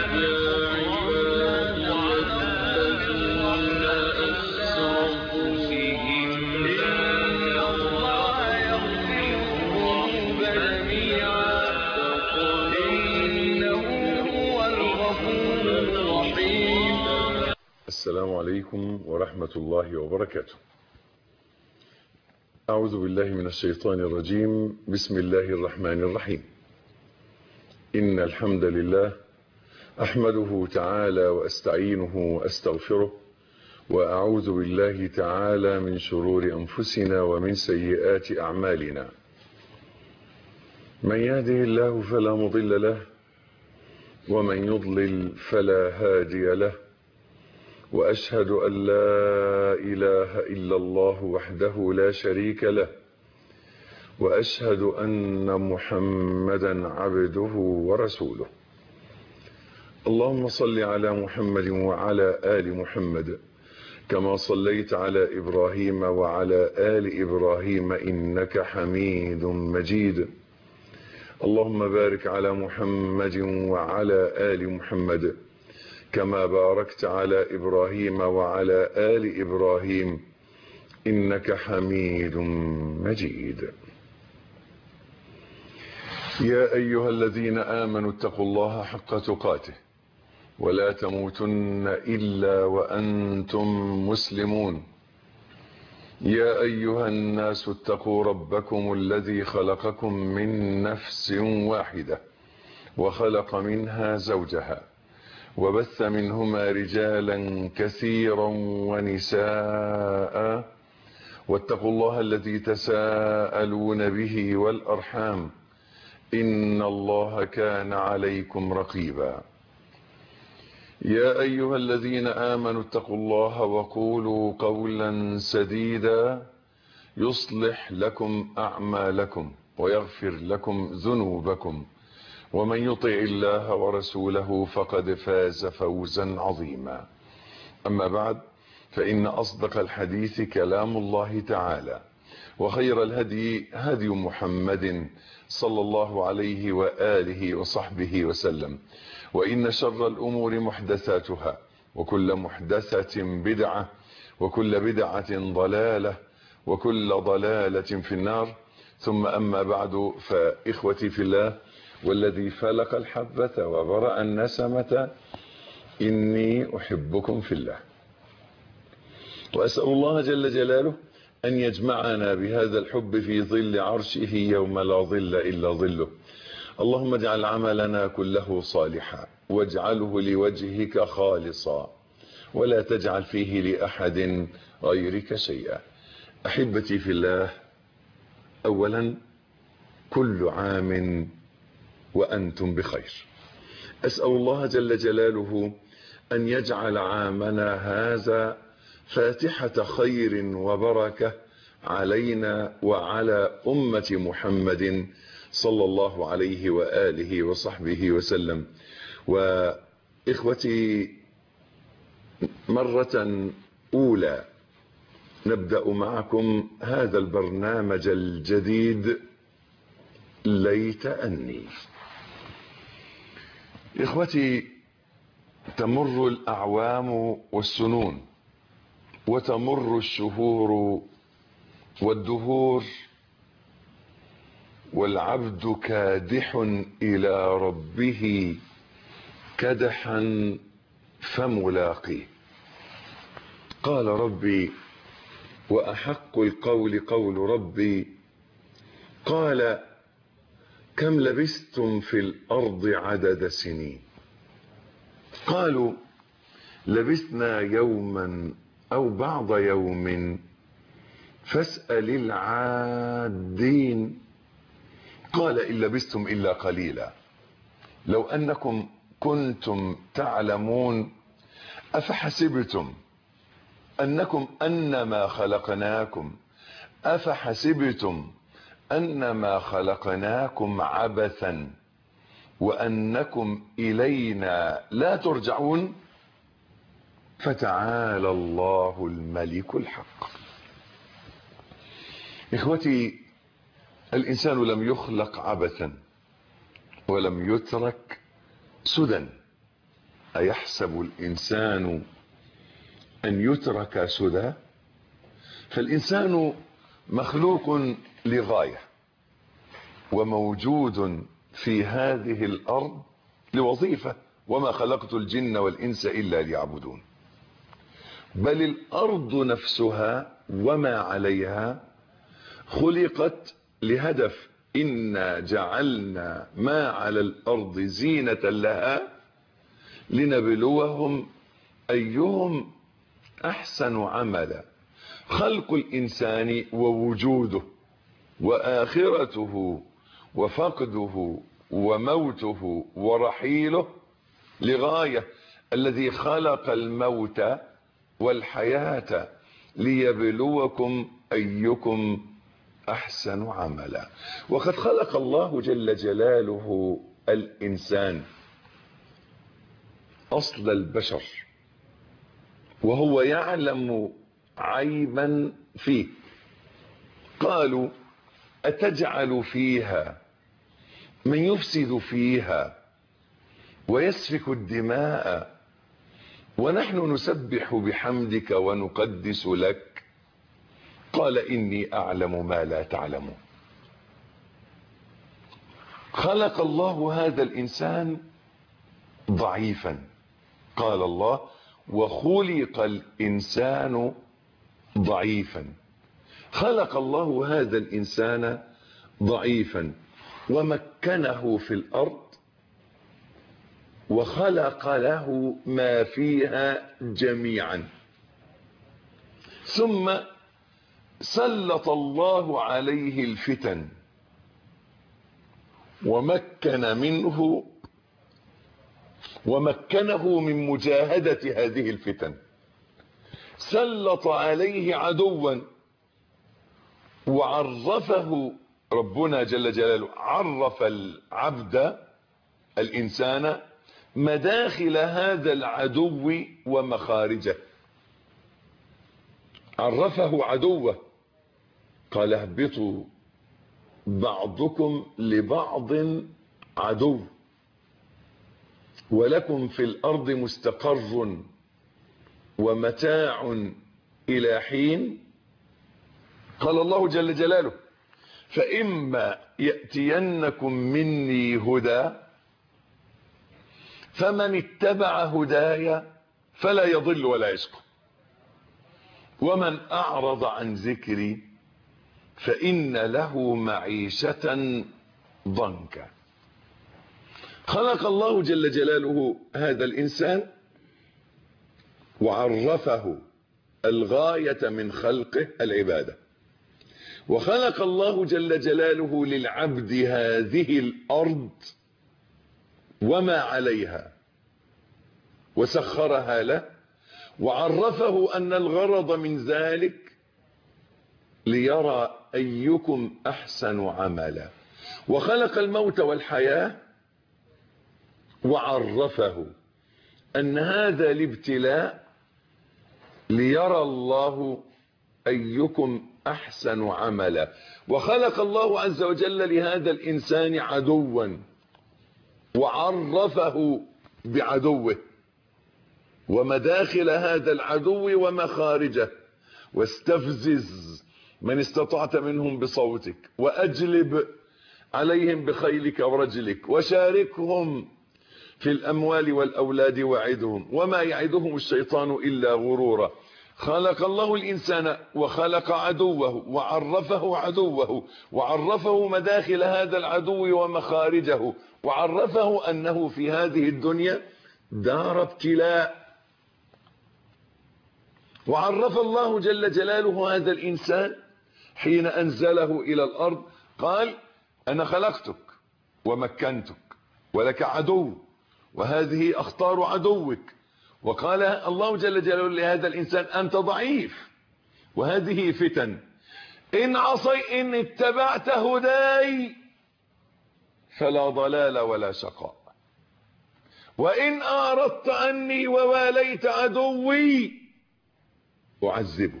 السلام عليكم ورحمة الله وبركاته. أعوذ بالله من الشيطان الرجيم. بسم الله الرحمن الرحيم. إن الحمد لله أحمده تعالى وأستعينه وأستغفره، وأعوذ بالله تعالى من شرور أنفسنا ومن سيئات أعمالنا. من يهده الله فلا مضل له، ومن يضلل فلا هادي له، وأشهد أن لا إله إلا الله وحده لا شريك له، وأشهد أن محمدا عبده ورسوله. اللهم صل على محمد وعلى آل محمد كما صليت على إبراهيم وعلى آل إبراهيم إنك حميد مجيد. اللهم بارك على محمد وعلى آل محمد كما باركت على إبراهيم وعلى آل إبراهيم إنك حميد مجيد. يا أيها الذين آمنوا اتقوا الله حق تقاته ولا تموتن إلا وأنتم مسلمون. يا أيها الناس اتقوا ربكم الذي خلقكم من نفس واحدة وخلق منها زوجها وبث منهما رجالا كثيرا ونساء، واتقوا الله الذي تساءلون به والأرحام إن الله كان عليكم رقيبا. يا أيها الذين آمنوا اتقوا الله وقولوا قولا سديدا يصلح لكم أعمالكم ويغفر لكم ذنوبكم، ومن يطع الله ورسوله فقد فاز فوزا عظيما. أما بعد، فإن أصدق الحديث كلام الله تعالى، وخير الهدي هدي محمد صلى الله عليه وآله وصحبه وسلم، وإن شر الأمور محدثاتها، وكل محدثة بدعة، وكل بدعة ضلالة، وكل ضلالة في النار. ثم أما بعد، فإخوتي في الله والذي فلق الحبة وبرأ النسمة، إني أحبكم في الله، وأسأل الله جل جلاله أن يجمعنا بهذا الحب في ظل عرشه يوم لا ظل إلا ظله. اللهم اجعل عملنا كله صالحا، واجعله لوجهك خالصا، ولا تجعل فيه لأحد غيرك شيئا. أحبتي في الله، أولا كل عام وأنتم بخير. أسأل الله جل جلاله أن يجعل عامنا هذا فاتحة خير وبركة علينا وعلى أمة محمد صلى الله عليه وآله وصحبه وسلم. وإخوتي، مرة أولى نبدأ معكم هذا البرنامج الجديد، ليت أني. إخوتي، تمر الأعوام والسنون، وتمر الشهور والدهور، والعبد كادح إلى ربه كدحا فملاقيه. قال ربي: وأحق القول قول ربي، قال: كم لبثتم في الأرض عدد سنين؟ قالوا: لبثنا يوما أو بعض يوم فاسأل العادين. قال: إن لبثتم إلا قليلا، لو أنكم كنتم تعلمون أفحسبتم أنما خلقناكم عبثا وأنكم إلينا لا ترجعون؟ فتعالى الله الملك الحق. إخوتي، الإنسان لم يخلق عبثا ولم يترك سدى. أيحسب الإنسان أن يترك سدى؟ فالإنسان مخلوق لغاية، وموجود في هذه الأرض لوظيفة، وما خلقت الجن والإنس إلا ليعبدون. بل الأرض نفسها وما عليها خلقت لهدف: إنا جعلنا ما على الأرض زينة لها لنبلوهم أيهم أحسن عملا. خلق الإنسان ووجوده وآخرته وفقده وموته ورحيله لغاية. الذي خلق الموت والحياة ليبلوكم أيكم أحسن عملا. وقد خلق الله جل جلاله الإنسان أصل البشر، وهو يعلم عيبا فيه. قالوا: أتجعل فيها من يفسد فيها ويسفك الدماء ونحن نسبح بحمدك ونقدس لك؟ قال: إني أعلم ما لا تعلمون. خلق الله هذا الإنسان ضعيفا. قال الله: وخلق الإنسان ضعيفا. خلق الله هذا الإنسان ضعيفا ومكنه في الأرض وخلق له ما فيها جميعا، ثم سلط الله عليه الفتن ومكنه من مجاهدة هذه الفتن. سلط عليه عدوا وعرفه ربنا جل جلاله، عرف العبد الإنسان مداخل هذا العدو ومخارجه. عرفه عدوه، قال: اهبطوا بعضكم لبعض عدو ولكم في الأرض مستقر ومتاع إلى حين. قال الله جل جلاله: فإما يأتينكم مني هدى فمن اتبع هداي فلا يضل ولا يشقى، ومن أعرض عن ذكري فإن له معيشة ضنكا. خلق الله جل جلاله هذا الإنسان وعرفه الغاية من خلقه العبادة، وخلق الله جل جلاله للعبد هذه الأرض وما عليها وسخرها له، وعرفه أن الغرض من ذلك ليرى أيكم أحسن عملا. وخلق الموت والحياة وعرفه أن هذا الابتلاء ليرى الله أيكم أحسن عملا. وخلق الله عز وجل لهذا الإنسان عدوا وعرفه بعدوه ومداخل هذا العدو ومخارجه. واستفزز من استطعت منهم بصوتك وأجلب عليهم بخيلك ورجلك وشاركهم في الأموال والأولاد وعدهم وما يعدهم الشيطان إلا غرورا. خلق الله الإنسان وخلق عدوه وعرفه عدوه وعرفه مداخل هذا العدو ومخارجه، وعرفه أنه في هذه الدنيا دار ابتلاء. وعرف الله جل جلاله هذا الإنسان حين أنزله إلى الأرض، قال: أنا خلقتك ومكنتك ولك عدو وهذه أخطار عدوك. وقال الله جل جلاله لهذا الإنسان: أنت ضعيف وهذه فتن، إن اتبعت هداي فلا ضلال ولا شقاء، وإن أعرضت عني وواليت عدوي أعذبك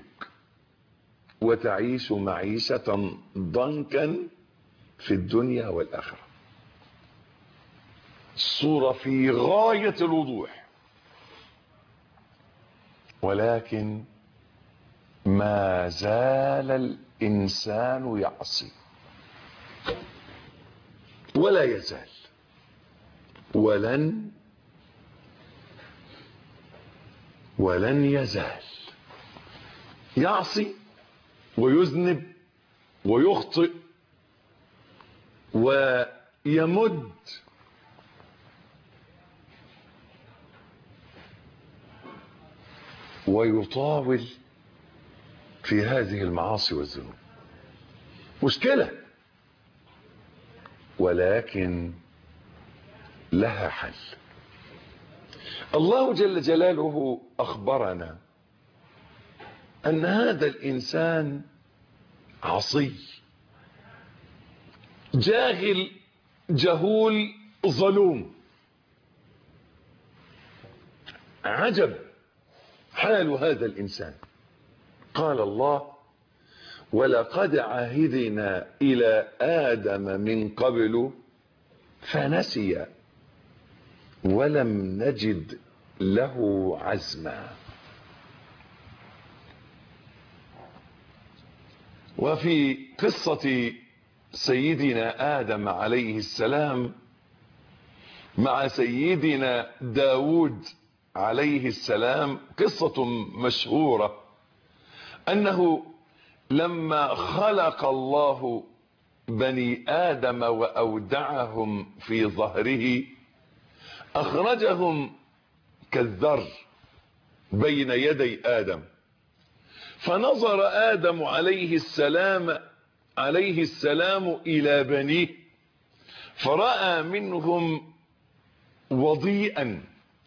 وتعيش معيشة ضنكا في الدنيا والآخرة. الصورة في غاية الوضوح. ولكن ما زال الإنسان يعصي ولا يزال ولن يزال يعصي ويذنب ويخطئ ويمد ويطاول في هذه المعاصي والذنوب. مشكلة، ولكن لها حل. الله جل جلاله أخبرنا أن هذا الإنسان عصي جاهل جهول ظلوم. عجب حال هذا الإنسان. قال الله: ولقد عهدنا إلى آدم من قبل فنسي ولم نجد له عزما. وفي قصة سيدنا آدم عليه السلام مع سيدنا داود عليه السلام قصة مشهورة، أنه لما خلق الله بني آدم وأودعهم في ظهره أخرجهم كالذر بين يدي آدم، فنظر آدم عليه السلام إلى بنيه فرأى منهم وضيئا،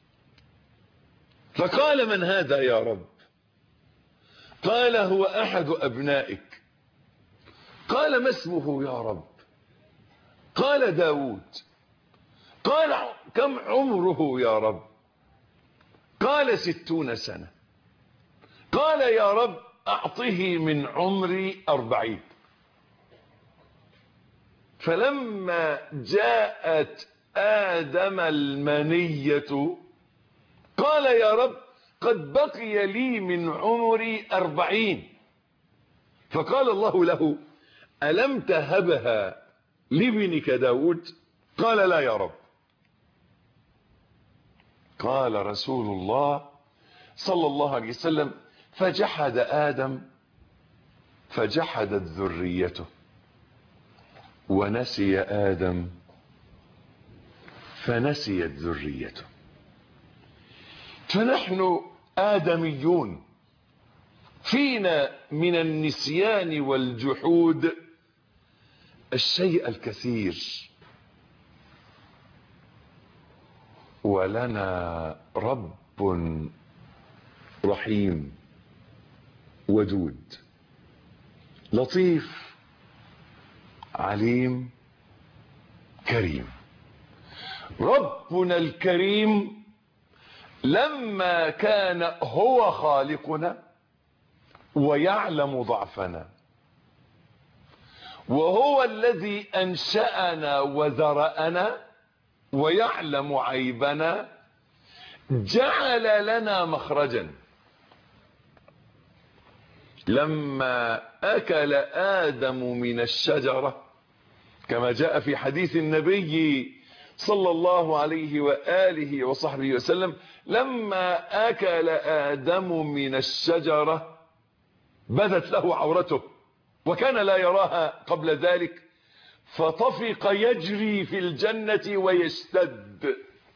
فقال: من هذا يا رب؟ قال: هو أحد أبنائك. قال: ما اسمه يا رب؟ قال: داود. قال: كم عمره يا رب؟ قال: 60 سنة. قال: يا رب أعطه من عمري 40. فلما جاءت آدم المنية قال: يا رب قد بقي لي من عمري 40. فقال الله له: ألم تهبها لابنك داود؟ قال: لا يا رب. قال رسول الله صلى الله عليه وسلم: فجحد آدم فجحدت ذريته، ونسي آدم فنسيت ذريته. فنحن آدميون، فينا من النسيان والجحود الشيء الكثير، ولنا رب رحيم ودود لطيف عليم كريم. ربنا الكريم لما كان هو خالقنا ويعلم ضعفنا، وهو الذي أنشأنا وذرأنا ويعلم عيبنا، جعل لنا مخرجا. لما أكل آدم من الشجرة كما جاء في حديث النبي صلى الله عليه وآله وصحبه وسلم، لما أكل آدم من الشجرة بدت له عورته وكان لا يراها قبل ذلك، فطفق يجري في الجنة ويشتد.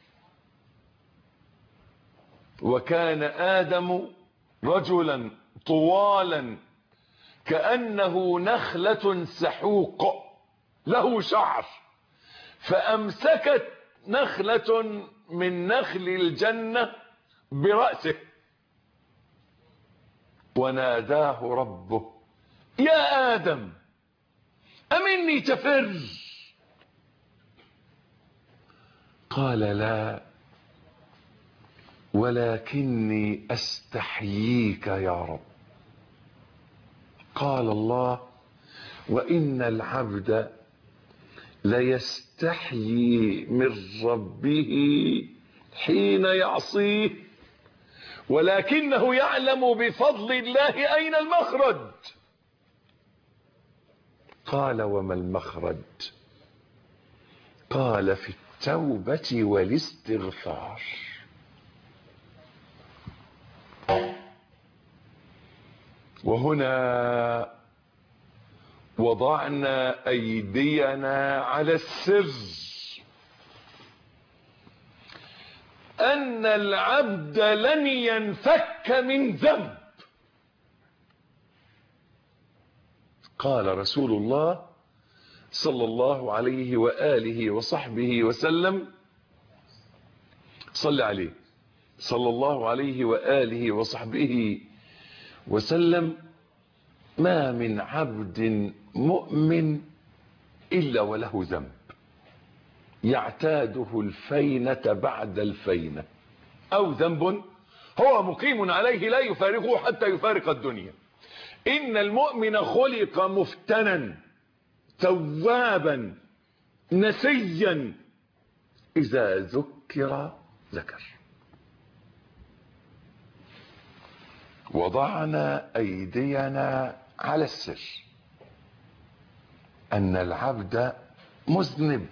وكان آدم رجلا طوالا كأنه نخلة سحوق له شعر، فأمسكت نخلة من نخل الجنة برأسه وناداه ربه: يا آدم أمني تفر؟ قال: لا، ولكني أستحييك يا رب. قال الله: وإن العبد ليستحيي من ربه حين يعصيه، ولكنه يعلم بفضل الله أين المخرج. قال وما المخرج؟ قال في التوبة والاستغفار. وهنا وضعنا أيدينا على السر، أن العبد لن ينفك من ذنب. قال رسول الله صلى الله عليه وآله وصحبه وسلم، صلى عليه صلى الله عليه وآله وصحبه وسلم: ما من عبد مؤمن إلا وله ذنب يعتاده الفينة بعد الفينة، أو ذنب هو مقيم عليه لا يفارقه حتى يفارق الدنيا. إن المؤمن خلق مفتنا توابا نسيا، إذا ذكر ذكر. وضعنا أيدينا على السر، أن العبد مذنب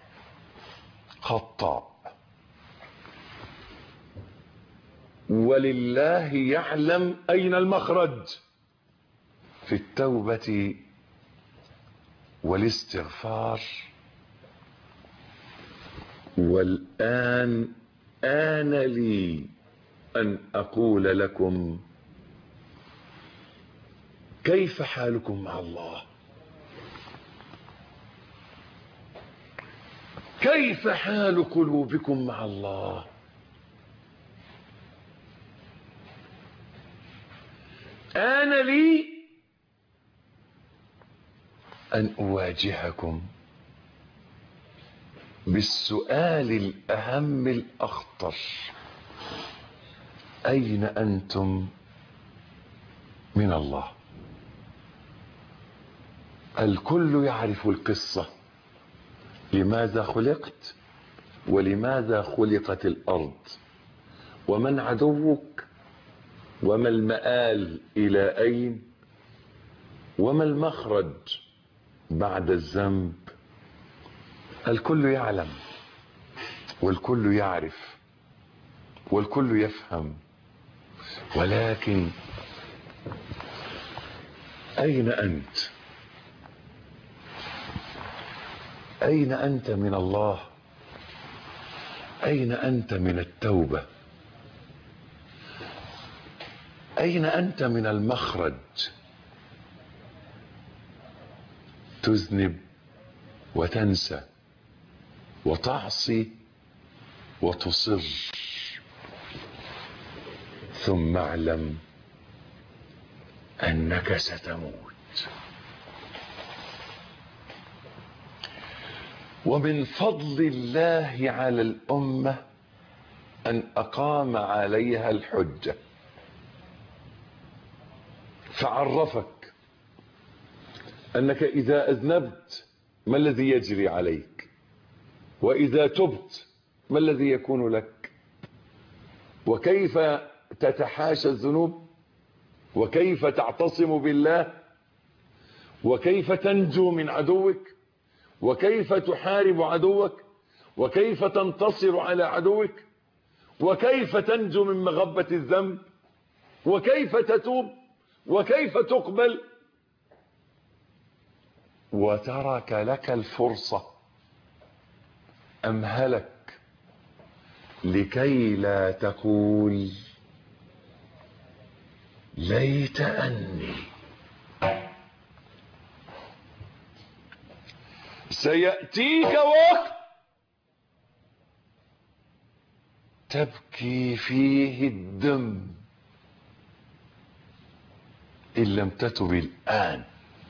خطاء، ولله يعلم أين المخرج، في التوبة والاستغفار. والآن آن لي أن أقول لكم: كيف حالكم مع الله؟ كيف حال قلوبكم مع الله؟ آن لي أن أواجهكم بالسؤال الأهم الأخطر: أين أنتم من الله؟ الكل يعرف القصة، لماذا خلقت ولماذا خلقت الأرض، ومن عدوك، وما المآل إلى أين، وما المخرج بعد الذنب. الكل يعلم والكل يعرف والكل يفهم، ولكن أين أنت؟ أين أنت من الله؟ أين أنت من التوبة؟ أين أنت من المخرج؟ تذنب وتنسى وتعصي وتصر، ثم اعلم أنك ستموت. ومن فضل الله على الأمة أن أقام عليها الحجة، فعرفك أنك إذا أذنبت ما الذي يجري عليك، وإذا تبت ما الذي يكون لك، وكيف تتحاشى الذنوب، وكيف تعتصم بالله، وكيف تنجو من عدوك، وكيف تحارب عدوك، وكيف تنتصر على عدوك، وكيف تنجو من مغبة الذنب، وكيف تتوب، وكيف تقبل. وترك لك الفرصة، أمهلك لكي لا تقول ليت أني. سيأتيك وقت تبكي فيه الدم إن لم تتب الآن.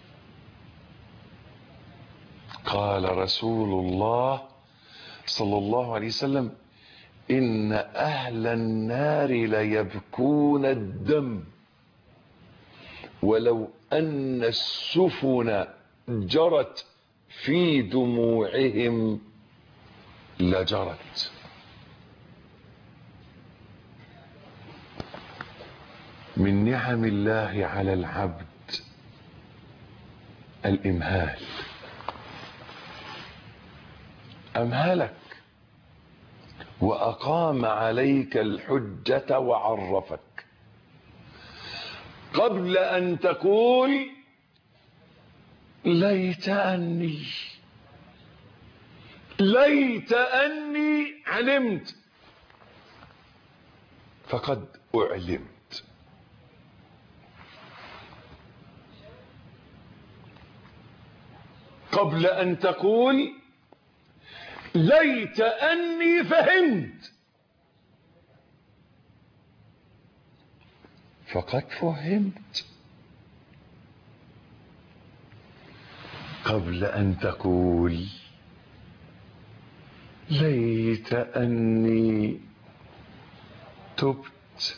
قال رسول الله صلى الله عليه وسلم: إن أهل النار ليبكون الدم، ولو أن السفن جرت في دموعهم لجرت. من نعم الله على العبد الإمهال. أمهلك وأقام عليك الحجة وعرفك قبل أن تقول ليت أني علمت، فقد أعلمت. قبل أن تقول ليت أني فهمت، فقد فهمت. قبل أن تقول ليت أني تبت،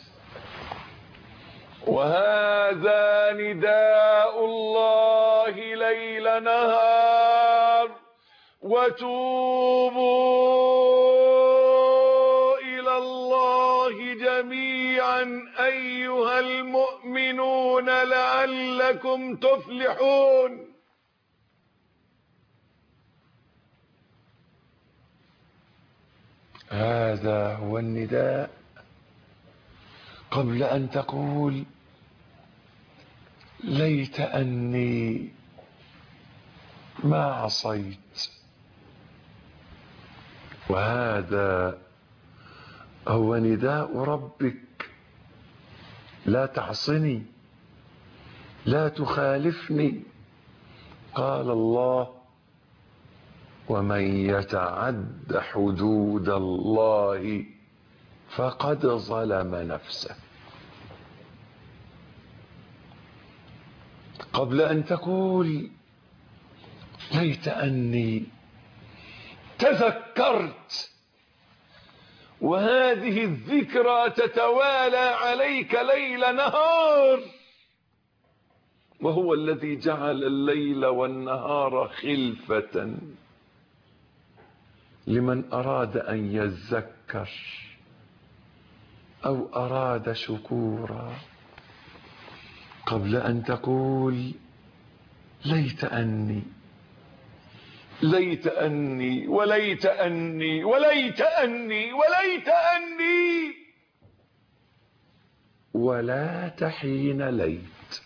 وهذا نداء الله ليل نهار، وتوبوا إلى الله جميعا أيها المؤمنون لعلكم تفلحون. هذا هو النداء. قبل أن تقول ليت أني ما عصيت، وهذا هو نداء ربك لا تعصني، لا تخالفني. قال الله ومن يتعد حدود الله فقد ظلم نفسه. قبل أن تقول ليت أني تذكرت، وهذه الذكرى تتوالى عليك ليل نهار، وهو الذي جعل الليل والنهار خلفة لمن أراد أن يذكر أو أراد شكورا. قبل أن تقول ليت أني وليت أني وليت أني وليت أني وليت أني، ولا تحين ليت،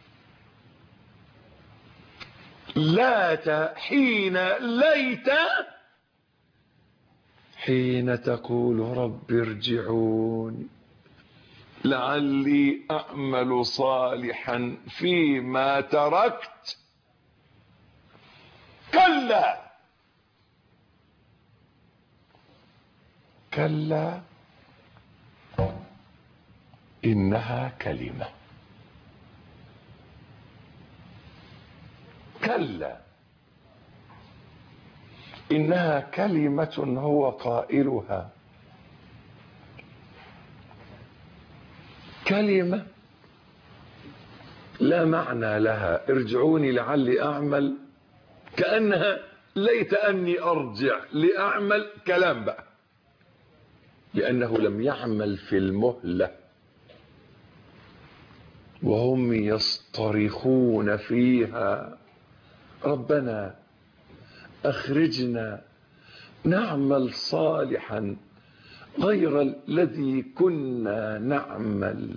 لا تحين ليت، حين تقول رب ارجعون لعلي أعمل صالحا فيما تركت. كلا كلا إنها كلمة. كلا إنها كلمة هو قائلها. كلمة لا معنى لها. ارجعوني لعلي أعمل، كأنها ليت أني أرجع لأعمل. كلام بقى، لأنه لم يعمل في المهلة وهم يصطرخون فيها ربنا أخرجنا نعمل صالحا غير الذي كنا نعمل.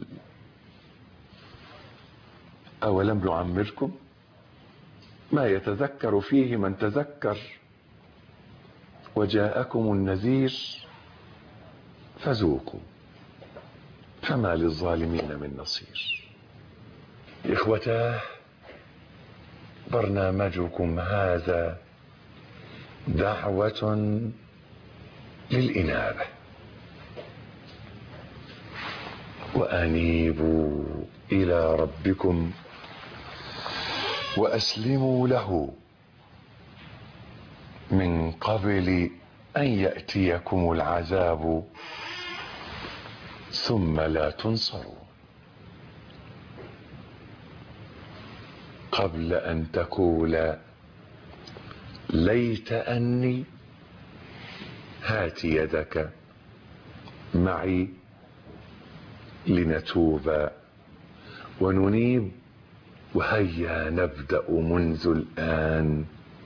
أولم نعمركم ما يتذكر فيه من تذكر وجاءكم النذير فذوقوا فما للظالمين من نصير. إخوتاه، برنامجكم هذا دعوة للإنابة، وأنيبوا إلى ربكم وأسلموا له من قبل أن يأتيكم العذاب ثم لا تنصروا. قبل أن تقول ليت أني، هات يدك معي لنتوب وننيب، وهيا نبدأ منذ الآن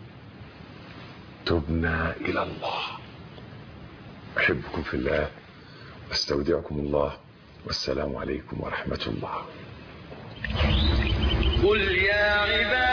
تبنا إلى الله. أحبكم في الله، أستودعكم الله، والسلام عليكم ورحمة الله. قل يا عبادي